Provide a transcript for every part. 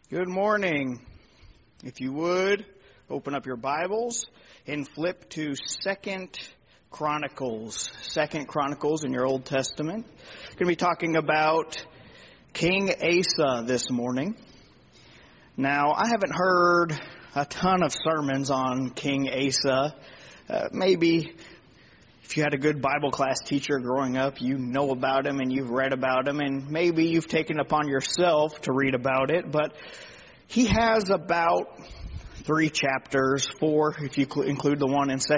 Good morning. If you would, open up your Bibles and flip to Second Chronicles. Second Chronicles in your Old Testament. We're going to be talking about King Asa this morning. Now, I haven't heard a ton of sermons on King Asa. Maybe if you had a good Bible class teacher growing up, you know about him and you've read about him, and maybe you've taken upon yourself to read about it, but he has about 3 chapters, 4 if you include the one in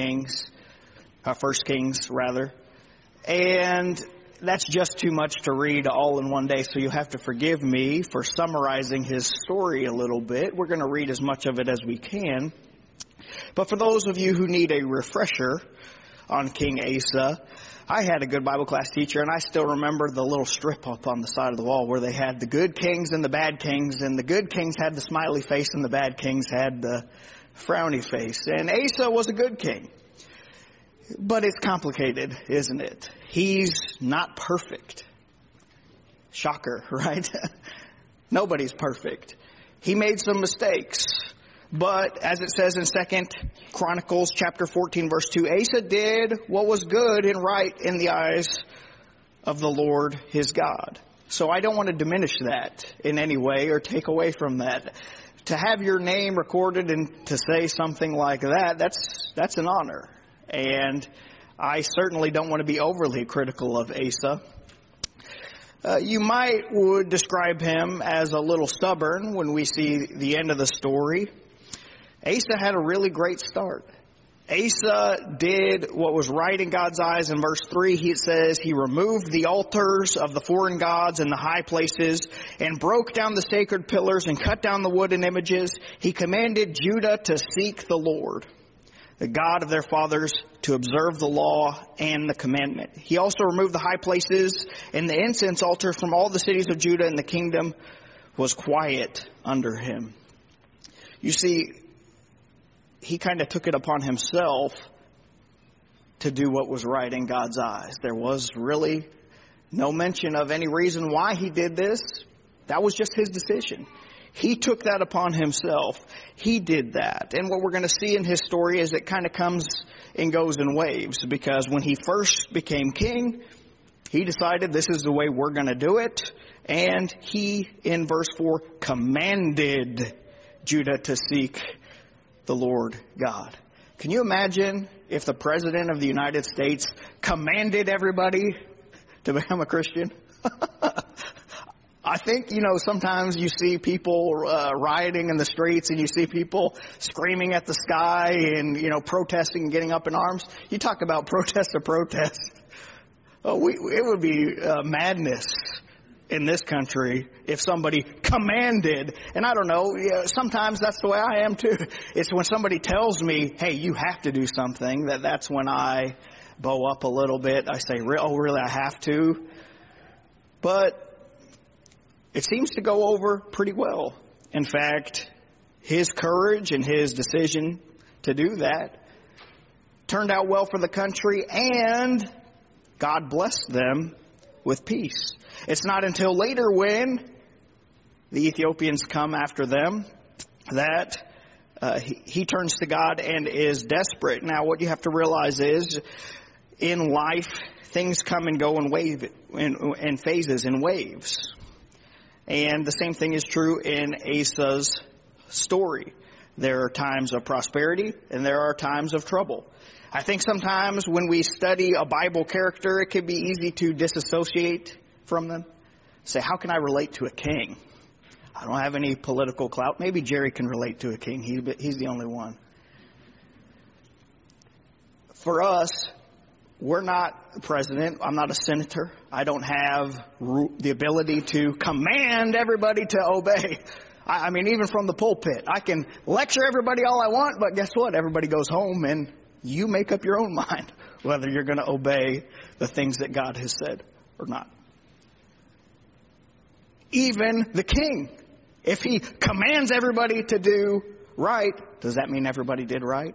First Kings rather, and that's just too much to read all in one day, so you'll have to forgive me for summarizing his story a little bit. We're going to read as much of it as we can, but for those of you who need a refresher on King Asa, I had a good Bible class teacher, and I still remember the little strip up on the side of the wall where they had the good kings and the bad kings, and the good kings had the smiley face and the bad kings had the frowny face. And Asa was a good king. But it's complicated, isn't it? He's not perfect. Shocker, right? Nobody's perfect. He made some mistakes. But as it says in 2 Chronicles chapter 14, verse 2, Asa did what was good and right in the eyes of the Lord his God. So I don't want to diminish that in any way or take away from that. To have your name recorded and to say something like that, that's an honor. And I certainly don't want to be overly critical of Asa. You would describe him as a little stubborn when we see the end of the story. Asa had a really great start. Asa did what was right in God's eyes. In verse 3, it says, he removed the altars of the foreign gods and the high places and broke down the sacred pillars and cut down the wooden images. He commanded Judah to seek the Lord, the God of their fathers, to observe the law and the commandment. He also removed the high places and the incense altar from all the cities of Judah, and the kingdom was quiet under him. You see, he kind of took it upon himself to do what was right in God's eyes. There was really no mention of any reason why he did this. That was just his decision. He took that upon himself. He did that. And what we're going to see in his story is it kind of comes and goes in waves, because when he first became king, he decided this is the way we're going to do it. And he, in verse 4, commanded Judah to seek the Lord God. Can you imagine if the President of the United States commanded everybody to become a Christian? I think, sometimes you see people rioting in the streets, and you see people screaming at the sky and, protesting and getting up in arms. You talk about protest to protest. It would be madness in this country if somebody commanded. And I don't know, sometimes that's the way I am too. It's when somebody tells me, hey, you have to do something, that's when I bow up a little bit. I say, oh, really, I have to? But it seems to go over pretty well. In fact, his courage and his decision to do that turned out well for the country, and God blessed them with peace. It's not until later, when the Ethiopians come after them, that he turns to God and is desperate. Now, what you have to realize is, in life, things come and go in phases, in waves. And the same thing is true in Asa's story. There are times of prosperity and there are times of trouble. I think sometimes when we study a Bible character, it can be easy to disassociate from them. Say, how can I relate to a king? I don't have any political clout. Maybe Jerry can relate to a king. He's the only one. For us, we're not president. I'm not a senator. I don't have the ability to command everybody to obey. I mean, even from the pulpit, I can lecture everybody all I want, but guess what? Everybody goes home and you make up your own mind whether you're going to obey the things that God has said or not. Even the king, if he commands everybody to do right, does that mean everybody did right?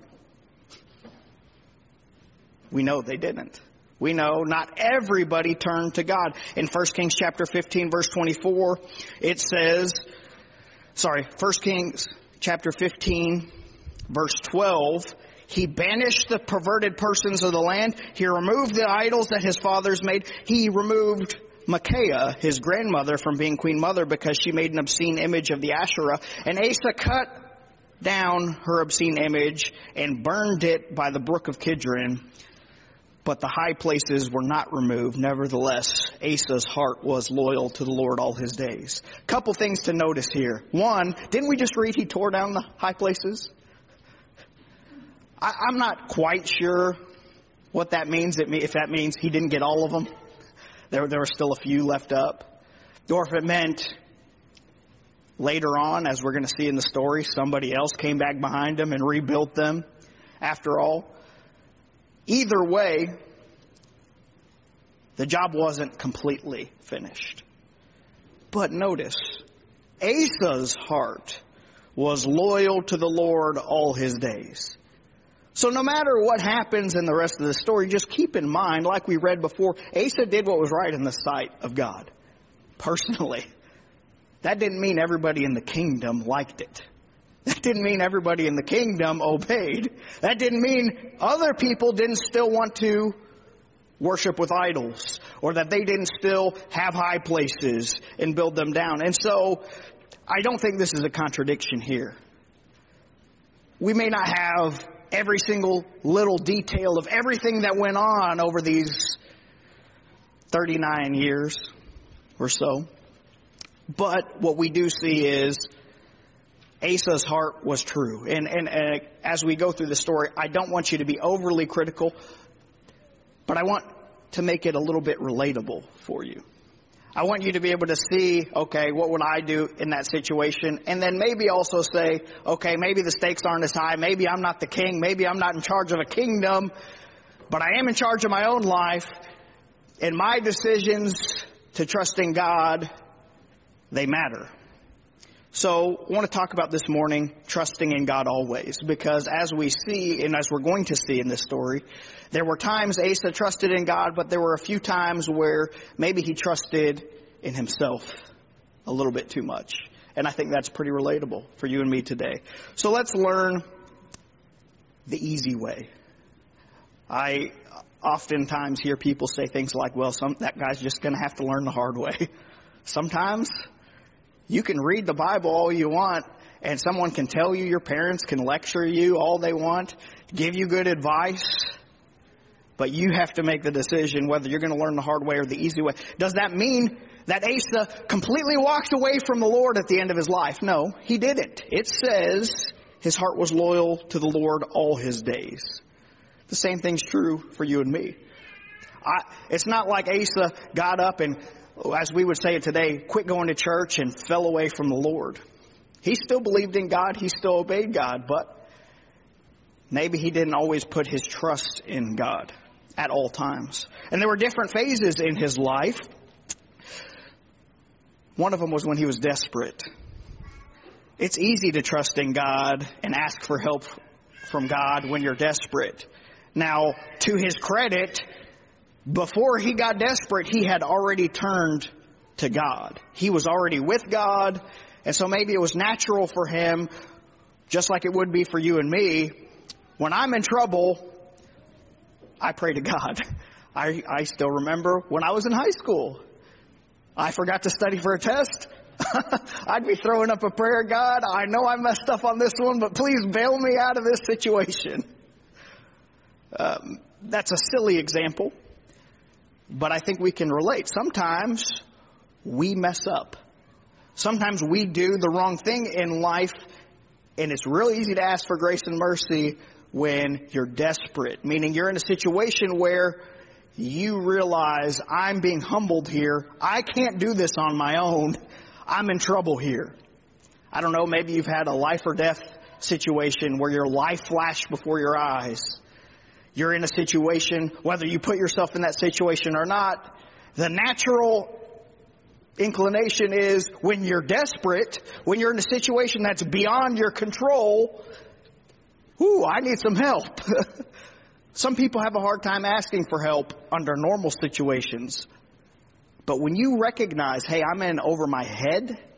We know they didn't. We know not everybody turned to God. In 1 Kings chapter 15, verse 24, it says, 1 Kings chapter 15, verse 12. He banished the perverted persons of the land. He removed the idols that his fathers made. He removed Micaiah, his grandmother, from being queen mother because she made an obscene image of the Asherah. And Asa cut down her obscene image and burned it by the brook of Kidron. But the high places were not removed. Nevertheless, Asa's heart was loyal to the Lord all his days. Couple things to notice here. One, didn't we just read he tore down the high places? I'm not quite sure what that means. If that means he didn't get all of them. There were still a few left up. Or if it meant later on, as we're going to see in the story, somebody else came back behind him and rebuilt them after all. Either way, the job wasn't completely finished. But notice, Asa's heart was loyal to the Lord all his days. So no matter what happens in the rest of the story, just keep in mind, like we read before, Asa did what was right in the sight of God. Personally. That didn't mean everybody in the kingdom liked it. That didn't mean everybody in the kingdom obeyed. That didn't mean other people didn't still want to worship with idols, or that they didn't still have high places and build them down. And so, I don't think this is a contradiction here. We may not have every single little detail of everything that went on over these 39 years or so. But what we do see is Asa's heart was true. And as we go through the story, I don't want you to be overly critical, but I want to make it a little bit relatable for you. I want you to be able to see, okay, what would I do in that situation? And then maybe also say, okay, maybe the stakes aren't as high. Maybe I'm not the king. Maybe I'm not in charge of a kingdom, but I am in charge of my own life. And my decisions to trust in God, they matter. So I want to talk about this morning, trusting in God always, because as we see, and as we're going to see in this story, there were times Asa trusted in God, but there were a few times where maybe he trusted in himself a little bit too much. And I think that's pretty relatable for you and me today. So let's learn the easy way. I oftentimes hear people say things like, well, that guy's just going to have to learn the hard way. Sometimes you can read the Bible all you want, and someone can tell you, your parents can lecture you all they want, give you good advice, but you have to make the decision whether you're going to learn the hard way or the easy way. Does that mean that Asa completely walked away from the Lord at the end of his life? No, he didn't. It says his heart was loyal to the Lord all his days. The same thing's true for you and me. It's not like Asa got up and, as we would say it today, quit going to church and fell away from the Lord. He still believed in God. He still obeyed God. But maybe he didn't always put his trust in God at all times. And there were different phases in his life. One of them was when he was desperate. It's easy to trust in God and ask for help from God when you're desperate. Now, to his credit, before he got desperate, he had already turned to God. He was already with God. And so maybe it was natural for him, just like it would be for you and me. When I'm in trouble, I pray to God. I still remember when I was in high school. I forgot to study for a test. I'd be throwing up a prayer, God, I know I messed up on this one, but please bail me out of this situation. That's a silly example. But I think we can relate. Sometimes we mess up. Sometimes we do the wrong thing in life, and it's really easy to ask for grace and mercy when you're desperate, meaning you're in a situation where you realize, I'm being humbled here. I can't do this on my own. I'm in trouble here. I don't know, maybe you've had a life or death situation where your life flashed before your eyes. You're in a situation, whether you put yourself in that situation or not, the natural inclination is when you're desperate, when you're in a situation that's beyond your control, I need some help. Some people have a hard time asking for help under normal situations. But when you recognize, hey, I'm in over my head,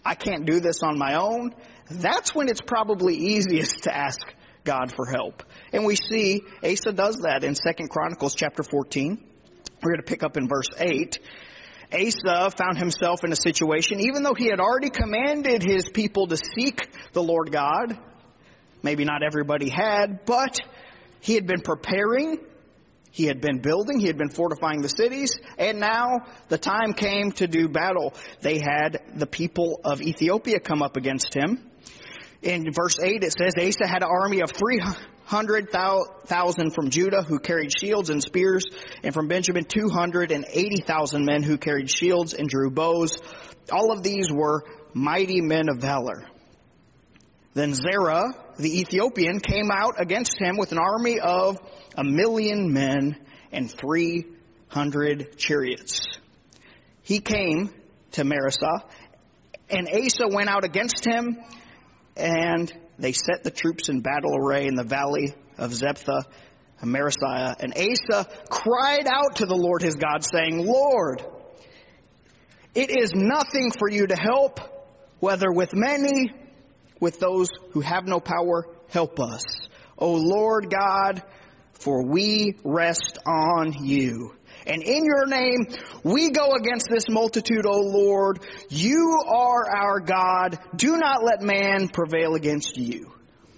I can't do this on my own, that's when it's probably easiest to ask God for help. And we see Asa does that in 2 Chronicles chapter 14. We're going to pick up in verse 8. Asa found himself in a situation, even though he had already commanded his people to seek the Lord God. Maybe not everybody had, but he had been preparing. He had been building. He had been fortifying the cities. And now the time came to do battle. They had the people of Ethiopia come up against him. In verse 8 it says, Asa had an army of 300,000 from Judah who carried shields and spears, and from Benjamin 280,000 men who carried shields and drew bows. All of these were mighty men of valor. Then Zerah, the Ethiopian, came out against him with an army of 1,000,000 men and 300 chariots. He came to Marisah, and Asa went out against him, and they set the troops in battle array in the valley of Zephath and Marisah. And Asa cried out to the Lord his God, saying, Lord, it is nothing for you to help, whether with many, with those who have no power, help us. O Lord God, for we rest on you. And in your name, we go against this multitude, O Lord. You are our God. Do not let man prevail against you.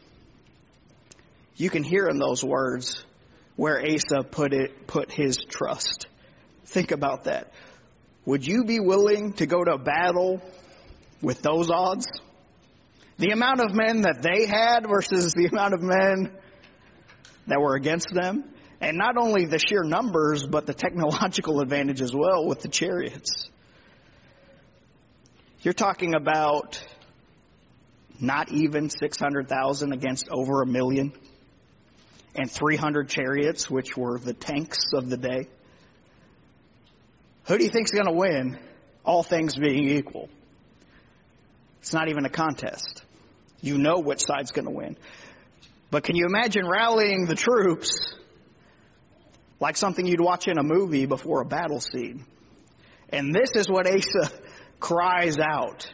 You can hear in those words where Asa put his trust. Think about that. Would you be willing to go to battle with those odds? The amount of men that they had versus the amount of men that were against them. And not only the sheer numbers, but the technological advantage as well with the chariots. You're talking about not even 600,000 against over 1,000,000. And 300 chariots, which were the tanks of the day. Who do you think's going to win, all things being equal? It's not even a contest. You know which side's going to win. But can you imagine rallying the troops like something you'd watch in a movie before a battle scene? And this is what Asa cries out.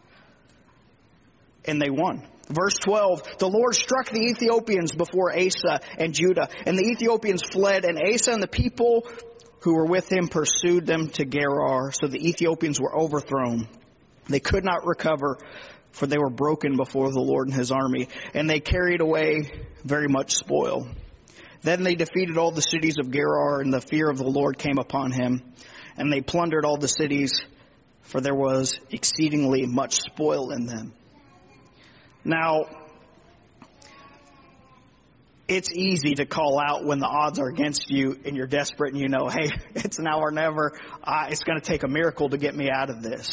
And they won. Verse 12, the Lord struck the Ethiopians before Asa and Judah, and the Ethiopians fled, and Asa and the people who were with him pursued them to Gerar. So the Ethiopians were overthrown. They could not recover, for they were broken before the Lord and his army, and they carried away very much spoil. Then they defeated all the cities of Gerar, and the fear of the Lord came upon him. And they plundered all the cities, for there was exceedingly much spoil in them. Now, it's easy to call out when the odds are against you and you're desperate and you know, hey, it's now or never. It's going to take a miracle to get me out of this.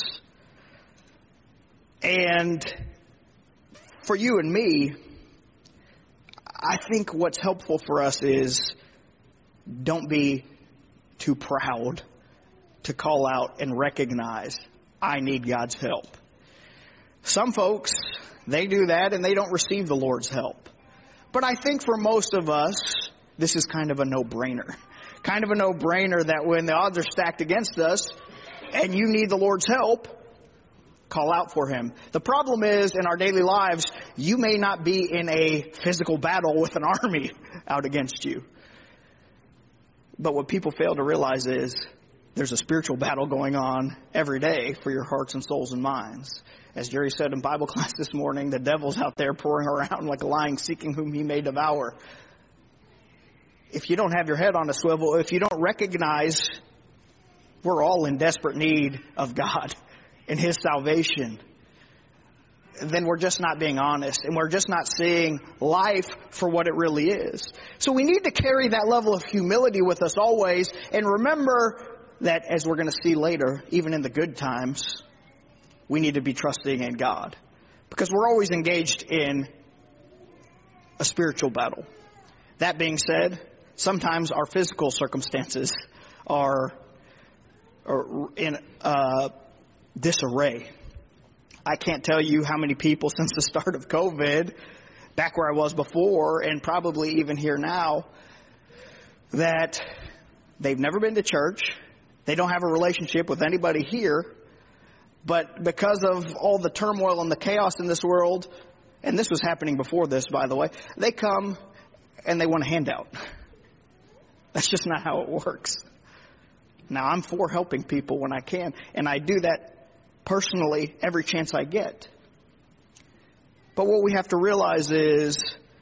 And for you and me, I think what's helpful for us is don't be too proud to call out and recognize I need God's help. Some folks, they do that and they don't receive the Lord's help. But I think for most of us, this is kind of a no-brainer. Kind of a no-brainer that when the odds are stacked against us and you need the Lord's help, call out for him. The problem is, in our daily lives, you may not be in a physical battle with an army out against you. But what people fail to realize is there's a spiritual battle going on every day for your hearts and souls and minds. As Jerry said in Bible class this morning, the devil's out there pouring around like a lion seeking whom he may devour. If you don't have your head on a swivel, if you don't recognize we're all in desperate need of God and his salvation, then we're just not being honest and we're just not seeing life for what it really is. So we need to carry that level of humility with us always, and remember that, as we're going to see later, even in the good times, we need to be trusting in God, because we're always engaged in a spiritual battle. That being said, sometimes our physical circumstances are in disarray. I can't tell you how many people since the start of COVID, back where I was before, and probably even here now, that they've never been to church. They don't have a relationship with anybody here. But because of all the turmoil and the chaos in this world, and this was happening before this, by the way, they come and they want a handout. That's just not how it works. Now, I'm for helping people when I can, and I do that personally every chance I get. But what we have to realize is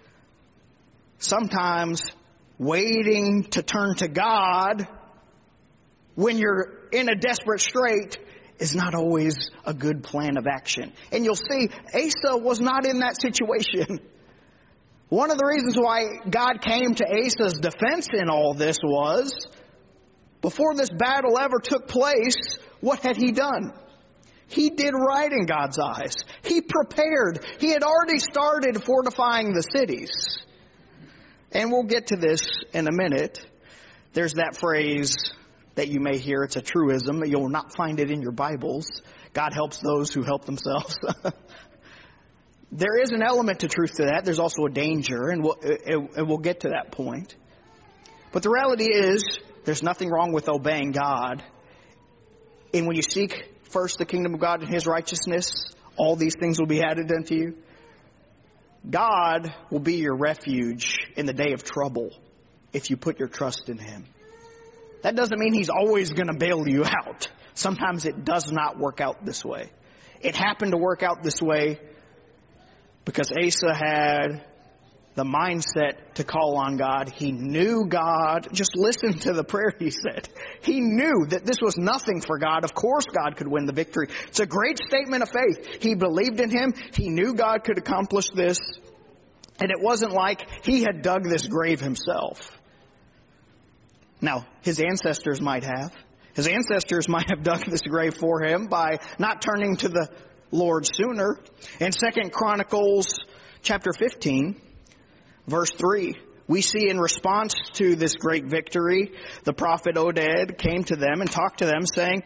sometimes waiting to turn to God when you're in a desperate strait is not always a good plan of action. And you'll see Asa was not in that situation. One of the reasons why God came to Asa's defense in all this was, before this battle ever took place, what had he done? He did right in God's eyes. He prepared. He had already started fortifying the cities. And we'll get to this in a minute. There's that phrase that you may hear. It's a truism. You'll not find it in your Bibles. God helps those who help themselves. There is an element to truth to that. There's also a danger, and we'll get to that point. But the reality is, there's nothing wrong with obeying God. And when you seek first the kingdom of God and His righteousness, all these things will be added unto you. God will be your refuge in the day of trouble if you put your trust in Him. That doesn't mean He's always going to bail you out. Sometimes it does not work out this way. It happened to work out this way because Asa had the mindset to call on God. He knew God. Just listen to the prayer he said. He knew that this was nothing for God. Of course God could win the victory. It's a great statement of faith. He believed in Him. He knew God could accomplish this. And it wasn't like he had dug this grave himself. Now, his ancestors might have. His ancestors might have dug this grave for him by not turning to the Lord sooner. In 2 Chronicles chapter 15, verse 3, we see in response to this great victory, the prophet Oded came to them and talked to them saying,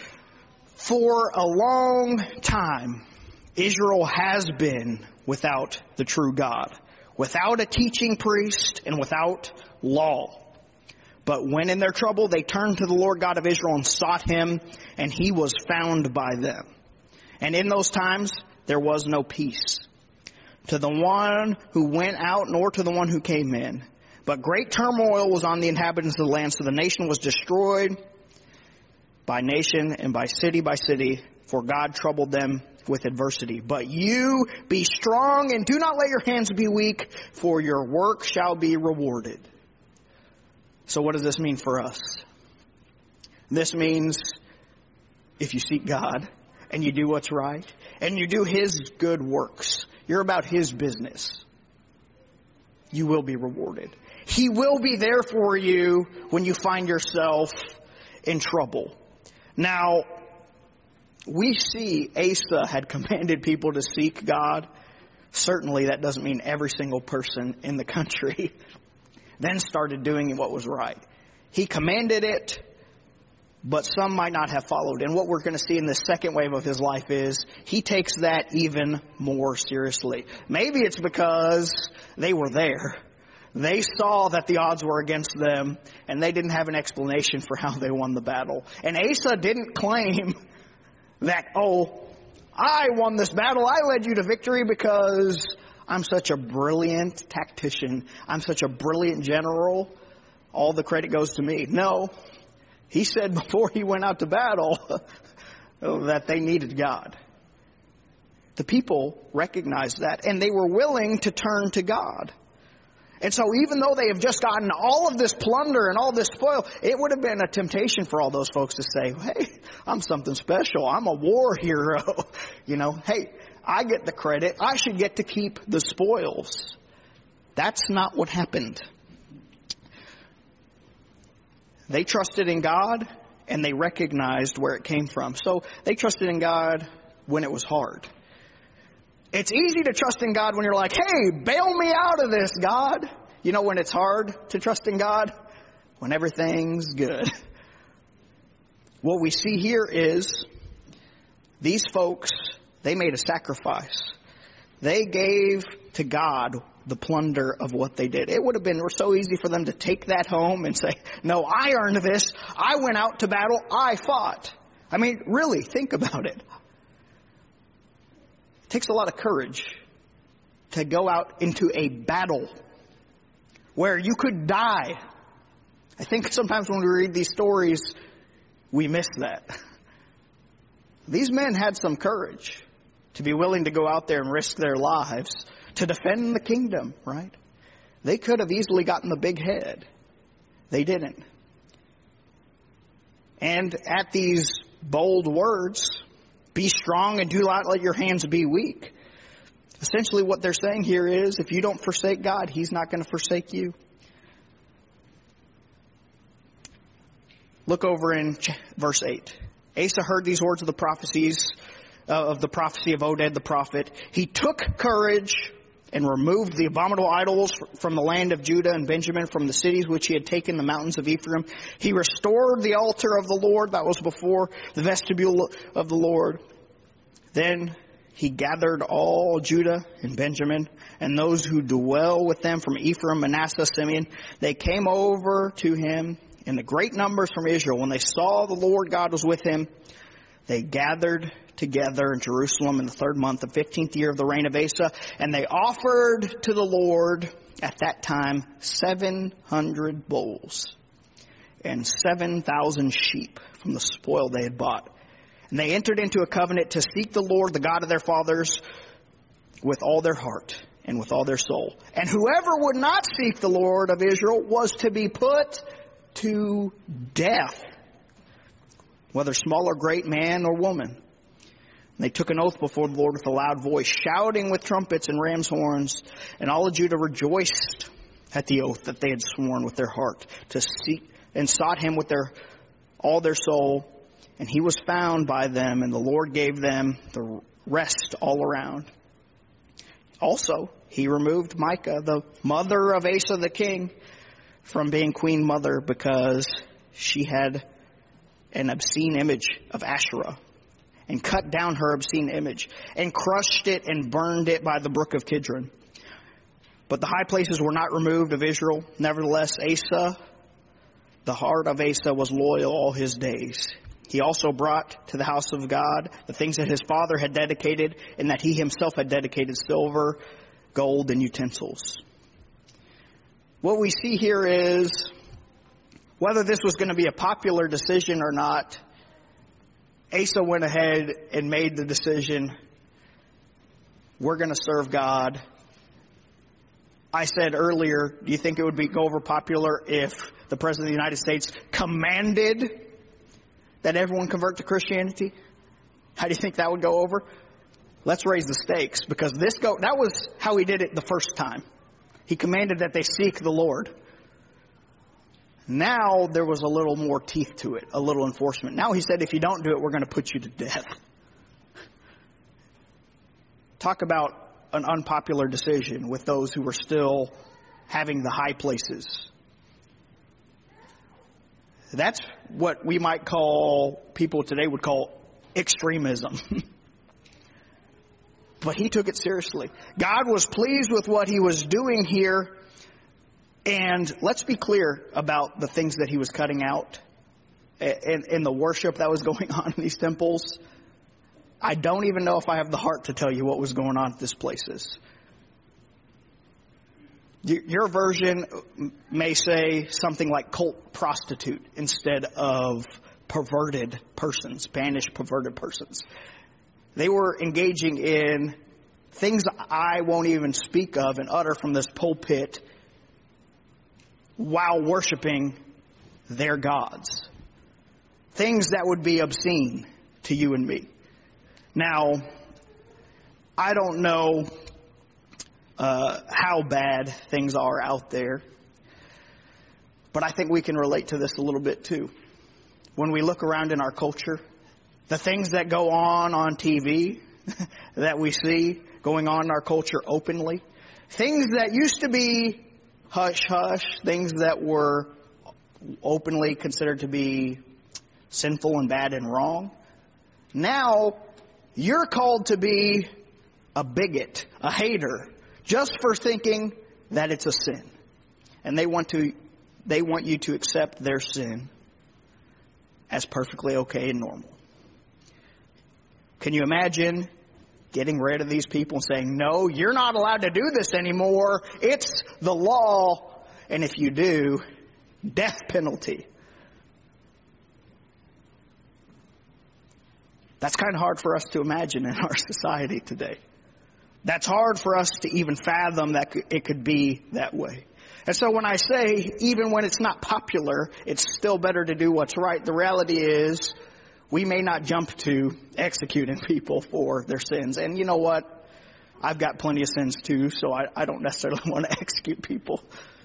"For a long time, Israel has been without the true God, without a teaching priest and without law. But when in their trouble, they turned to the Lord God of Israel and sought Him, and He was found by them. And in those times, there was no peace to the one who went out, nor to the one who came in. But great turmoil was on the inhabitants of the land, so the nation was destroyed by nation and by city, for God troubled them with adversity. But you be strong and do not let your hands be weak, for your work shall be rewarded." So what does this mean for us? This means if you seek God and you do what's right and you do His good works, you're about His business, you will be rewarded. He will be there for you when you find yourself in trouble. Now, we see Asa had commanded people to seek God. Certainly that doesn't mean every single person in the country then started doing what was right. He commanded it, but some might not have followed. And what we're going to see in the second wave of his life is he takes that even more seriously. Maybe it's because they were there. They saw that the odds were against them, and they didn't have an explanation for how they won the battle. And Asa didn't claim that, I won this battle, I led you to victory because I'm such a brilliant tactician, I'm such a brilliant general, all the credit goes to me. No, he said before he went out to battle that they needed God. The people recognized that, and they were willing to turn to God. And so even though they have just gotten all of this plunder and all this spoil, it would have been a temptation for all those folks to say, hey, I'm something special. I'm a war hero. Hey, I get the credit. I should get to keep the spoils. That's not what happened. They trusted in God and they recognized where it came from. So they trusted in God when it was hard. It's easy to trust in God when you're like, hey, bail me out of this, God. When it's hard to trust in God? When everything's good. What we see here is these folks, they made a sacrifice. They gave to God the plunder of what they did. It would have been so easy for them to take that home and say, no, I earned this. I went out to battle. I fought. Really, think about it. takes a lot of courage to go out into a battle where you could die. I think sometimes when we read these stories, we miss that. These men had some courage to be willing to go out there and risk their lives to defend the kingdom, right? They could have easily gotten the big head. They didn't. And at these bold words, be strong and do not let your hands be weak. Essentially what they're saying here is, if you don't forsake God, He's not going to forsake you. Look over in verse 8. Asa heard these words of the prophecy of Oded the prophet. He took courage and removed the abominable idols from the land of Judah and Benjamin, from the cities which he had taken, the mountains of Ephraim. He restored the altar of the Lord that was before the vestibule of the Lord. Then he gathered all Judah and Benjamin and those who dwell with them from Ephraim, Manasseh, Simeon. They came over to him in the great numbers from Israel. When they saw the Lord God was with him, they gathered together in Jerusalem in the 3rd month, the 15th year of the reign of Asa. And they offered to the Lord at that time 700 bulls and 7,000 sheep from the spoil they had bought. And they entered into a covenant to seek the Lord, the God of their fathers, with all their heart and with all their soul. And whoever would not seek the Lord of Israel was to be put to death, whether small or great, man or woman. And they took an oath before the Lord with a loud voice, shouting with trumpets and ram's horns. And all of Judah rejoiced at the oath that they had sworn with their heart to seek, and sought him with all their soul. And he was found by them, and the Lord gave them the rest all around. Also, he removed Micah, the mother of Asa the king, from being queen mother, because she had an obscene image of Asherah, and cut down her obscene image, and crushed it and burned it by the brook of Kidron. But the high places were not removed of Israel. Nevertheless, the heart of Asa was loyal all his days. He also brought to the house of God the things that his father had dedicated, and that he himself had dedicated: silver, gold, and utensils. What we see here is, whether this was going to be a popular decision or not, Asa went ahead and made the decision: we're going to serve God. I said earlier, do you think it would go over popular if the President of the United States commanded that everyone convert to Christianity? How do you think that would go over? Let's raise the stakes, because that was how he did it the first time. He commanded that they seek the Lord. Now there was a little more teeth to it, a little enforcement. Now he said, if you don't do it, we're going to put you to death. Talk about an unpopular decision with those who were still having the high places. That's what we might call, people today would call, extremism. But he took it seriously. God was pleased with what he was doing here. And let's be clear about the things that he was cutting out in the worship that was going on in these temples. I don't even know if I have the heart to tell you what was going on at these places. Your version may say something like cult prostitute instead of perverted persons, banished perverted persons. They were engaging in things I won't even speak of and utter from this pulpit while worshiping their gods. Things that would be obscene to you and me. Now, I don't know how bad things are out there, but I think we can relate to this a little bit too. When we look around in our culture, the things that go on TV that we see going on in our culture openly, things that used to be hush-hush, things that were openly considered to be sinful and bad and wrong, now you're called to be a bigot, a hater, just for thinking that it's a sin. And they want you to accept their sin as perfectly okay and normal. Can you imagine getting rid of these people and saying, no, you're not allowed to do this anymore. It's the law. And if you do, death penalty. That's kind of hard for us to imagine in our society today. That's hard for us to even fathom that it could be that way. And so when I say, even when it's not popular, it's still better to do what's right, the reality is we may not jump to executing people for their sins. And you know what? I've got plenty of sins too, so I don't necessarily want to execute people.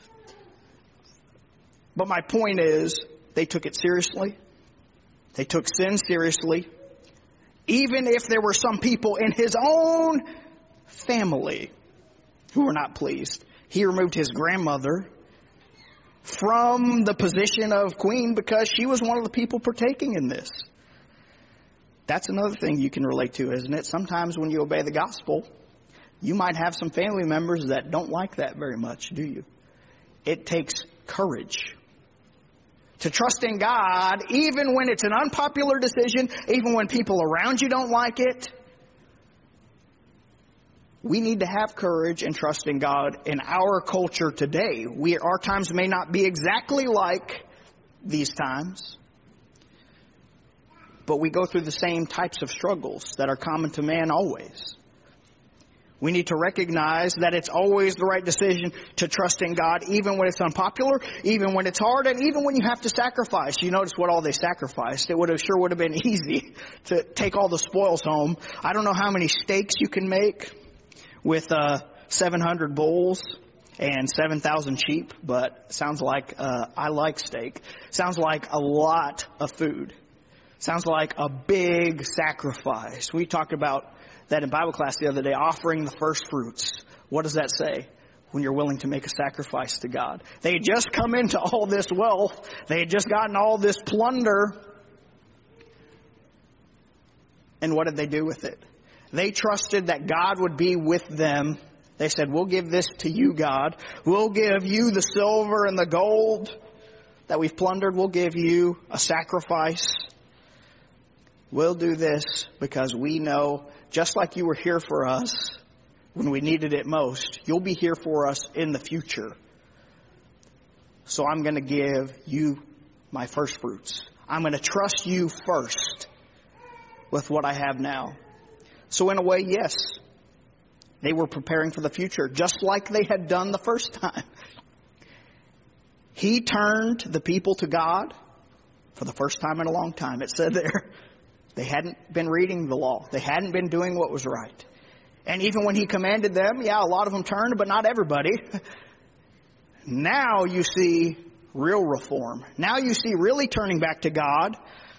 But my point is, they took it seriously. They took sin seriously. Even if there were some people in his own family who were not pleased. He removed his grandmother from the position of queen because she was one of the people partaking in this. That's another thing you can relate to, isn't it? Sometimes when you obey the gospel, you might have some family members that don't like that very much, do you? It takes courage to trust in God, even when it's an unpopular decision, even when people around you don't like it. We need to have courage and trust in God in our culture today. Our times may not be exactly like these times, but we go through the same types of struggles that are common to man always. We need to recognize that it's always the right decision to trust in God, even when it's unpopular, even when it's hard, and even when you have to sacrifice. You notice what all they sacrificed. It would have been easy to take all the spoils home. I don't know how many steaks you can make with 700 bulls and 7,000 sheep, but sounds like I like steak. Sounds like a lot of food. Sounds like a big sacrifice. We talked about that in Bible class the other day, offering the first fruits. What does that say? When you're willing to make a sacrifice to God. They had just come into all this wealth. They had just gotten all this plunder. And what did they do with it? They trusted that God would be with them. They said, we'll give this to you, God. We'll give you the silver and the gold that we've plundered. We'll give you a sacrifice. We'll do this because we know, just like you were here for us when we needed it most, you'll be here for us in the future. So I'm going to give you my first fruits. I'm going to trust you first with what I have now. So in a way, yes, they were preparing for the future, just like they had done the first time. He turned the people to God for the first time in a long time. It said there, they hadn't been reading the law. They hadn't been doing what was right. And even when he commanded them, a lot of them turned, but not everybody. Now you see real reform. Now you see really turning back to God.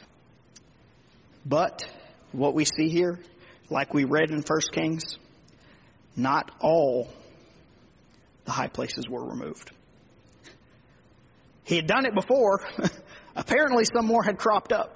But what we see here, like we read in 1 Kings, not all the high places were removed. He had done it before. Apparently some more had cropped up.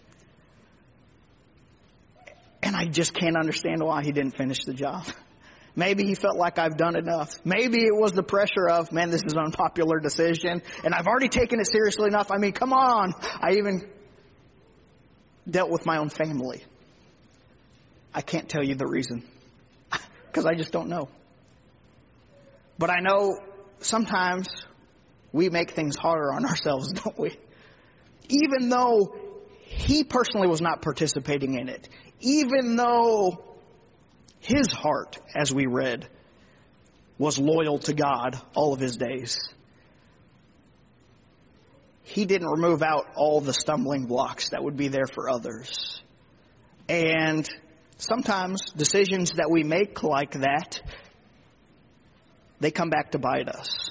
And I just can't understand why he didn't finish the job. Maybe he felt like I've done enough. Maybe it was the pressure of, man, this is an unpopular decision, and I've already taken it seriously enough. I mean, come on. I even dealt with my own family. I can't tell you the reason, because I just don't know. But I know sometimes we make things harder on ourselves, don't we? Even though he personally was not participating in it. Even though his heart, as we read, was loyal to God all of his days. He didn't remove out all the stumbling blocks that would be there for others. And sometimes decisions that we make like that, they come back to bite us.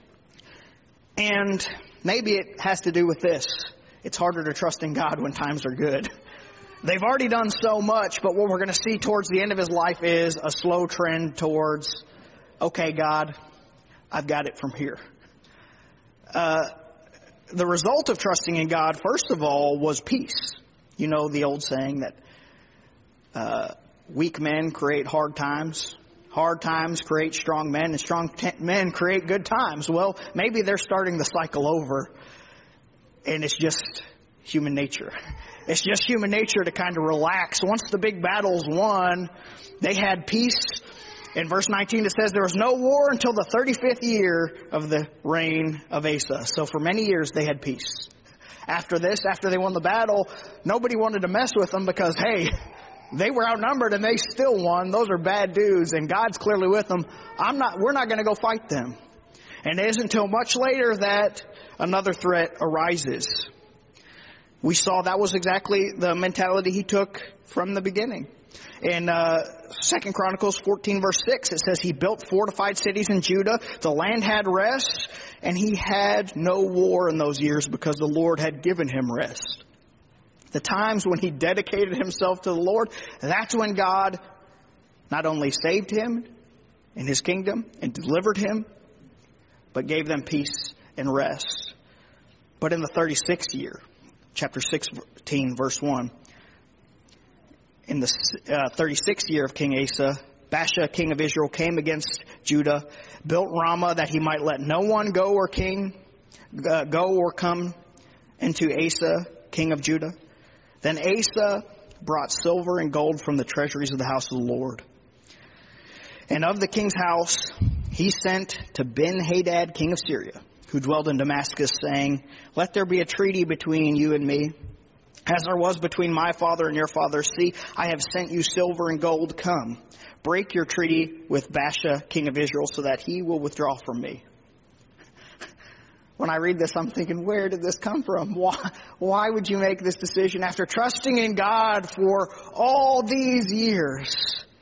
And maybe it has to do with this. It's harder to trust in God when times are good. They've already done so much, but what we're going to see towards the end of his life is a slow trend towards, okay, God, I've got it from here. The result of trusting in God, first of all, was peace. You know the old saying that weak men create hard times. Hard times create strong men, and strong men create good times. Well, maybe they're starting the cycle over, and it's just human nature. It's just human nature to kind of relax. Once the big battle's won, they had peace. In verse 19 it says there was no war until the 35th year of the reign of Asa. So for many years they had peace. After this, after they won the battle, nobody wanted to mess with them because, hey, they were outnumbered and they still won. Those are bad dudes and God's clearly with them. We're not going to go fight them. And it isn't until much later that another threat arises. We saw that was exactly the mentality he took from the beginning. In 2 Chronicles 14 verse 6, it says he built fortified cities in Judah. The land had rest, and he had no war in those years because the Lord had given him rest. The times when he dedicated himself to the Lord, that's when God not only saved him in his kingdom and delivered him, but gave them peace and rest. But in the 36th year, chapter 16 verse 1, in the 36th year of King Asa, Baasha, king of Israel, came against Judah, built Ramah that he might let no one go or come into Asa, king of Judah. Then Asa brought silver and gold from the treasuries of the house of the Lord. And of the king's house he sent to Ben-Hadad, king of Syria, who dwelled in Damascus, saying, let there be a treaty between you and me, as there was between my father and your father. See, I have sent you silver and gold. Come, break your treaty with Baasha, king of Israel, so that he will withdraw from me. When I read this, I'm thinking, where did this come from? Why would you make this decision after trusting in God for all these years?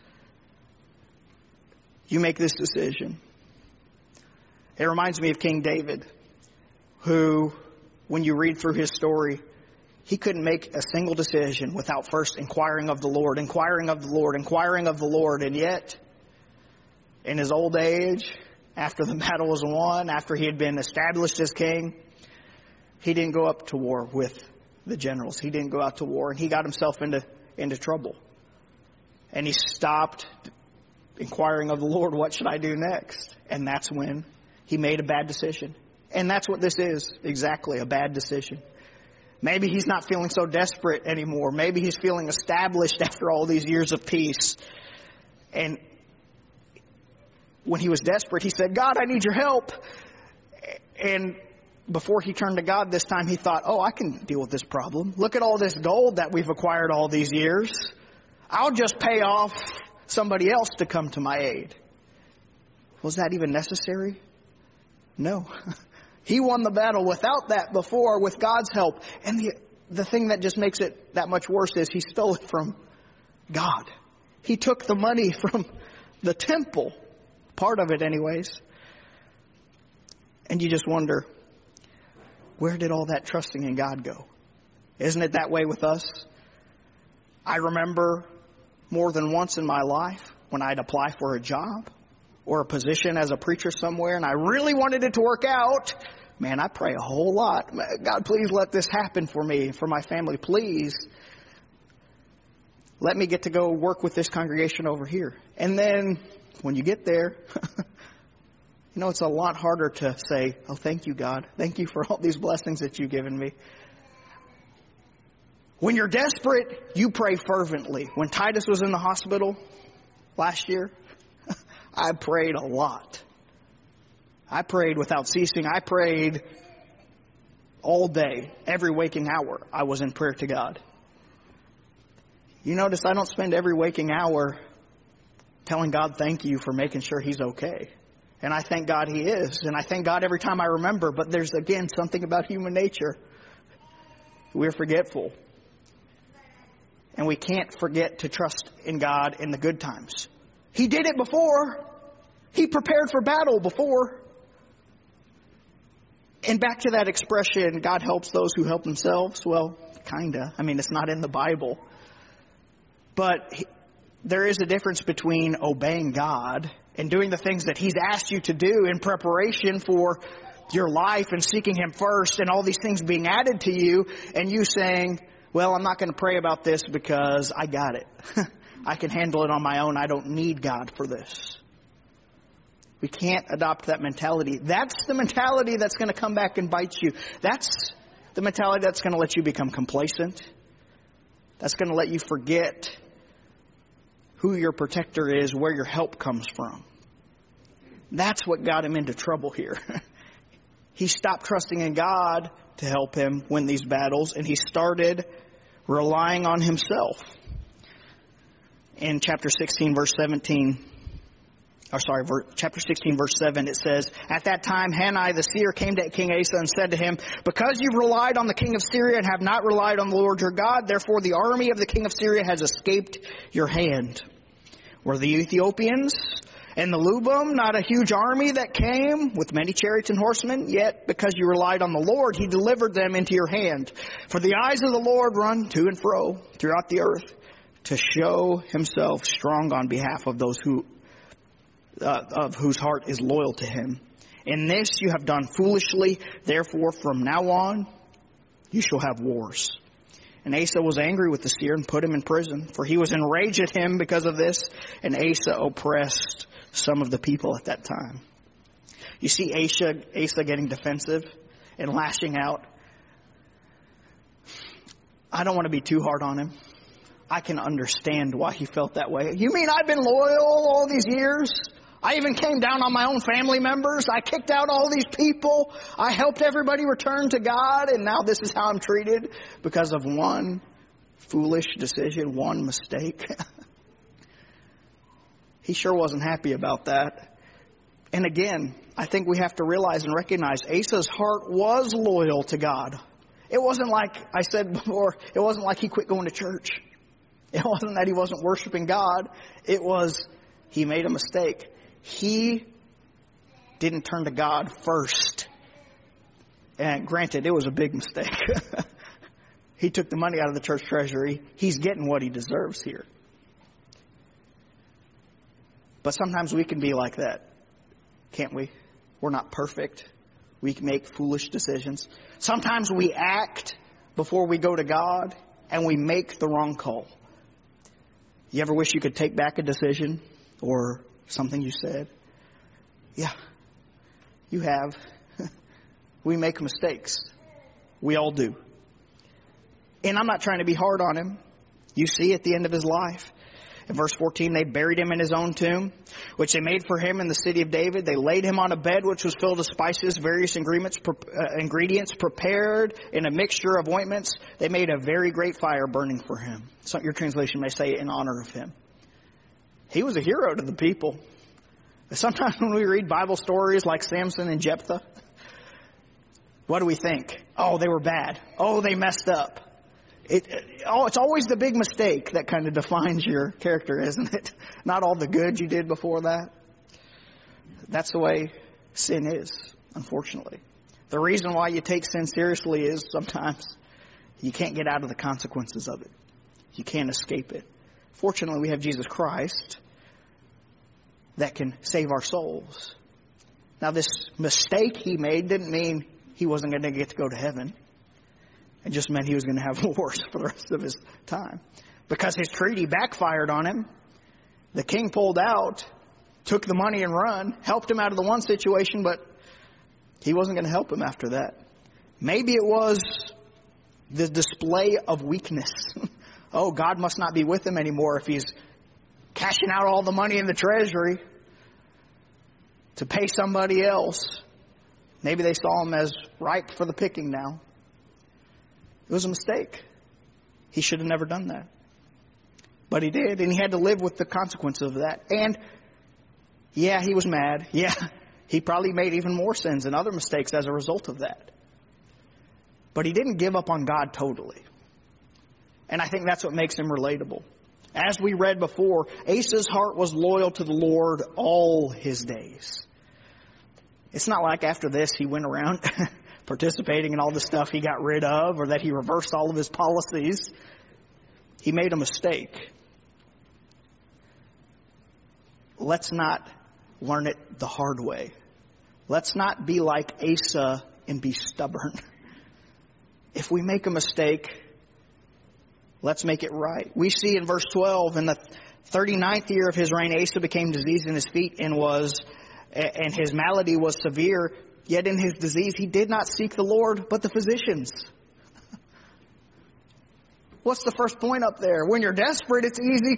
You make this decision. It reminds me of King David, who, when you read through his story, he couldn't make a single decision without first inquiring of the Lord, inquiring of the Lord, inquiring of the Lord. And yet, in his old age, after the battle was won, after he had been established as king, he didn't go up to war with the generals. He didn't go out to war, and he got himself into trouble. And he stopped inquiring of the Lord, what should I do next? And that's when he made a bad decision. And that's what this is, exactly, a bad decision. Maybe he's not feeling so desperate anymore. Maybe he's feeling established after all these years of peace. And when he was desperate, he said, God, I need your help. And before he turned to God this time, he thought, I can deal with this problem. Look at all this gold that we've acquired all these years. I'll just pay off somebody else to come to my aid. Was that even necessary? No. He won the battle without that before, with God's help. And the thing that just makes it that much worse is he stole it from God. He took the money from the temple, part of it anyways. And you just wonder, where did all that trusting in God go? Isn't it that way with us? I remember more than once in my life when I'd apply for a job or a position as a preacher somewhere, and I really wanted it to work out. Man, I pray a whole lot. God, please let this happen for me, for my family. Please let me get to go work with this congregation over here. And then when you get there, it's a lot harder to say, thank you, God. Thank you for all these blessings that you've given me. When you're desperate, you pray fervently. When Titus was in the hospital last year, I prayed a lot. I prayed without ceasing. I prayed all day, every waking hour. I was in prayer to God. You notice I don't spend every waking hour telling God thank you for making sure he's okay. And I thank God he is. And I thank God every time I remember. But there's, again, something about human nature. We're forgetful. And we can't forget to trust in God in the good times. He did it before. He prepared for battle before. And back to that expression, God helps those who help themselves. Well, kinda. It's not in the Bible. But there is a difference between obeying God and doing the things that he's asked you to do in preparation for your life and seeking him first and all these things being added to you, and you saying, well, I'm not going to pray about this because I got it. I can handle it on my own. I don't need God for this. We can't adopt that mentality. That's the mentality that's going to come back and bite you. That's the mentality that's going to let you become complacent. That's going to let you forget who your protector is, where your help comes from. That's what got him into trouble here. He stopped trusting in God to help him win these battles, and he started relying on himself. In chapter 16, verse 17, chapter 16, verse 7, it says, "At that time, Hanai the seer came to King Asa and said to him, 'Because you've relied on the king of Syria and have not relied on the Lord your God, therefore the army of the king of Syria has escaped your hand.' Were the Ethiopians and the Lubim not a huge army that came with many chariots and horsemen? Yet because you relied on the Lord, he delivered them into your hand. For the eyes of the Lord run to and fro throughout the earth to show himself strong on behalf of those of whose heart is loyal to him. In this you have done foolishly. Therefore, from now on, you shall have wars.' And Asa was angry with the seer and put him in prison, for he was enraged at him because of this. And Asa oppressed some of the people at that time." You see Asa getting defensive and lashing out. I don't want to be too hard on him. I can understand why he felt that way. You mean I've been loyal all these years? I even came down on my own family members. I kicked out all these people. I helped everybody return to God, and now this is how I'm treated because of one foolish decision, one mistake. He sure wasn't happy about that. And again, I think we have to realize and recognize Asa's heart was loyal to God. It wasn't like I said before, it wasn't like he quit going to church. It wasn't that he wasn't worshiping God. It was he made a mistake. He didn't turn to God first. And granted, it was a big mistake. He took the money out of the church treasury. He's getting what he deserves here. But sometimes we can be like that, can't we? We're not perfect. We can make foolish decisions. Sometimes we act before we go to God, and we make the wrong call. You ever wish you could take back a decision or something you said? Yeah, you have. We make mistakes. We all do. And I'm not trying to be hard on him. You see at the end of his life. In verse 14, they buried him in his own tomb, which they made for him in the city of David. They laid him on a bed which was filled with spices, various ingredients prepared in a mixture of ointments. They made a very great fire burning for him. So your translation may say in honor of him. He was a hero to the people. Sometimes when we read Bible stories like Samson and Jephthah, what do we think? Oh, they were bad. Oh, they messed up. It's always the big mistake that kind of defines your character, isn't it? Not all the good you did before that. That's the way sin is, unfortunately. The reason why you take sin seriously is sometimes you can't get out of the consequences of it. You can't escape it. Fortunately, we have Jesus Christ that can save our souls. Now, this mistake he made didn't mean he wasn't going to get to go to heaven. It just meant he was going to have wars for the rest of his time. Because his treaty backfired on him. The king pulled out, took the money and run, helped him out of the one situation, but he wasn't going to help him after that. Maybe it was the display of weakness. Oh, God must not be with him anymore if he's cashing out all the money in the treasury to pay somebody else. Maybe they saw him as ripe for the picking now. It was a mistake. He should have never done that. But he did, and he had to live with the consequences of that. And, yeah, he was mad. Yeah, he probably made even more sins and other mistakes as a result of that. But he didn't give up on God totally. And I think that's what makes him relatable. As we read before, Asa's heart was loyal to the Lord all his days. It's not like after this he went around participating in all the stuff he got rid of, or that he reversed all of his policies. He made a mistake. Let's not learn it the hard way. Let's not be like Asa and be stubborn. If we make a mistake, let's make it right. We see in verse 12, in the 39th year of his reign, Asa became diseased in his feet and his malady was severe. Yet in his disease, he did not seek the Lord, but the physicians. What's the first point up there? When you're desperate, it's easy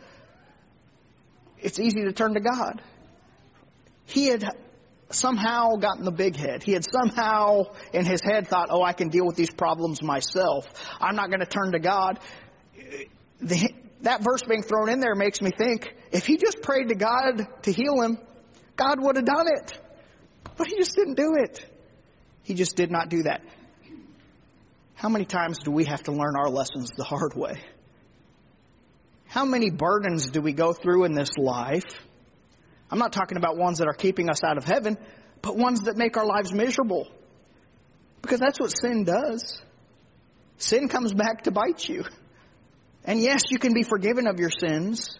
to turn to God. He had somehow gotten the big head. He had somehow in his head thought, oh, I can deal with these problems myself. I'm not going to turn to God. That verse being thrown in there makes me think, if he just prayed to God to heal him, God would have done it. But he just didn't do it. He just did not do that. How many times do we have to learn our lessons the hard way? How many burdens do we go through in this life? I'm not talking about ones that are keeping us out of heaven, but ones that make our lives miserable. Because that's what sin does. Sin comes back to bite you. And yes, you can be forgiven of your sins.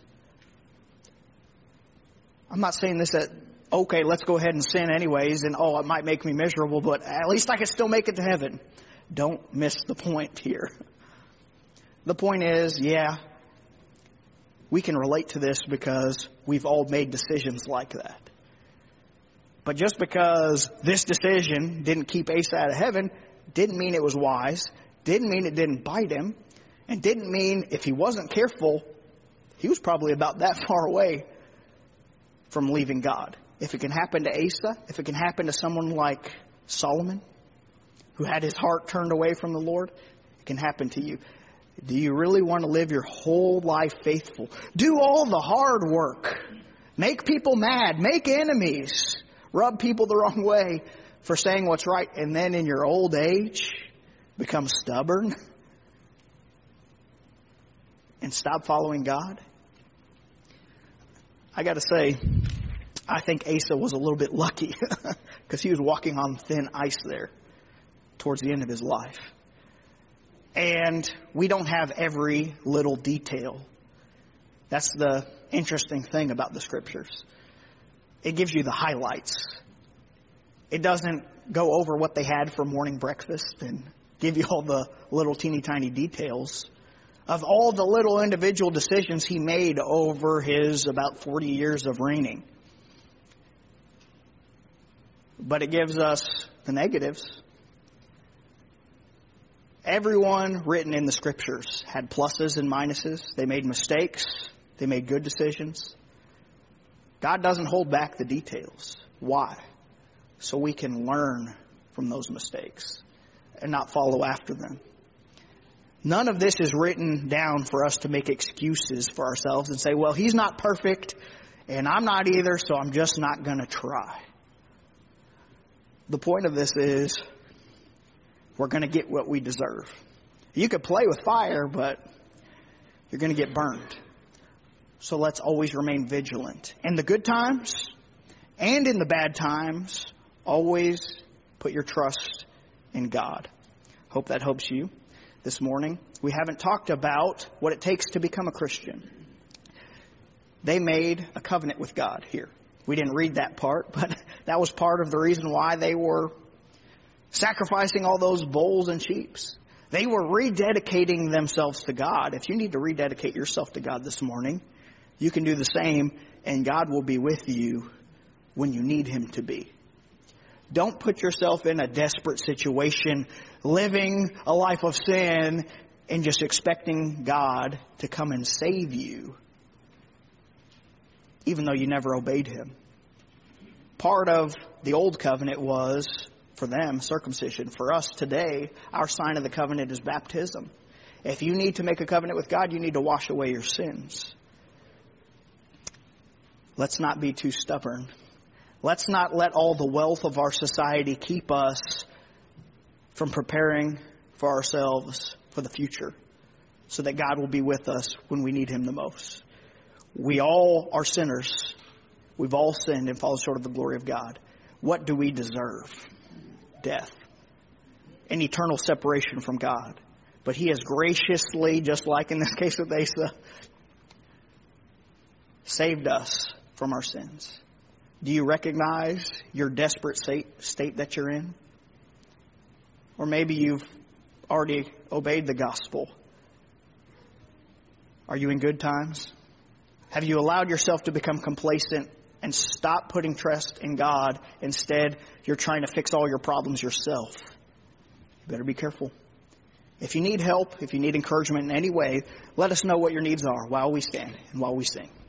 I'm not saying this that, okay, let's go ahead and sin anyways, and it might make me miserable, but at least I can still make it to heaven. Don't miss the point here. The point is, we can relate to this because we've all made decisions like that. But just because this decision didn't keep Asa out of heaven, didn't mean it was wise, didn't mean it didn't bite him, and didn't mean if he wasn't careful, he was probably about that far away from leaving God. If it can happen to Asa, if it can happen to someone like Solomon, who had his heart turned away from the Lord, it can happen to you. Do you really want to live your whole life faithful? Do all the hard work. Make people mad. Make enemies. Rub people the wrong way for saying what's right. And then in your old age, become stubborn and stop following God? I got to say, I think Asa was a little bit lucky because he was walking on thin ice there towards the end of his life. And we don't have every little detail. That's the interesting thing about the Scriptures. It gives you the highlights. It doesn't go over what they had for morning breakfast and give you all the little teeny tiny details of all the little individual decisions he made over his about 40 years of reigning. But it gives us the negatives. Everyone written in the Scriptures had pluses and minuses. They made mistakes. They made good decisions. God doesn't hold back the details. Why? So we can learn from those mistakes and not follow after them. None of this is written down for us to make excuses for ourselves and say, well, he's not perfect and I'm not either, so I'm just not going to try. The point of this is, we're going to get what we deserve. You could play with fire, but you're going to get burned. So let's always remain vigilant. In the good times and in the bad times, always put your trust in God. Hope that helps you this morning. We haven't talked about what it takes to become a Christian. They made a covenant with God here. We didn't read that part, but that was part of the reason why they were sacrificing all those bulls and sheep. They were rededicating themselves to God. If you need to rededicate yourself to God this morning, you can do the same, and God will be with you when you need Him to be. Don't put yourself in a desperate situation, living a life of sin, and just expecting God to come and save you, even though you never obeyed Him. Part of the old covenant was, for them, circumcision. For us today, our sign of the covenant is baptism. If you need to make a covenant with God, you need to wash away your sins. Let's not be too stubborn. Let's not let all the wealth of our society keep us from preparing for ourselves for the future, so that God will be with us when we need Him the most. We all are sinners. We've all sinned and fallen short of the glory of God. What do we deserve? Death. An eternal separation from God. But He has graciously, just like in this case with Asa, saved us from our sins. Do you recognize your desperate state that you're in? Or maybe you've already obeyed the gospel. Are you in good times? Have you allowed yourself to become complacent and stop putting trust in God? Instead, you're trying to fix all your problems yourself. You better be careful. If you need help, if you need encouragement in any way, let us know what your needs are while we stand and while we sing.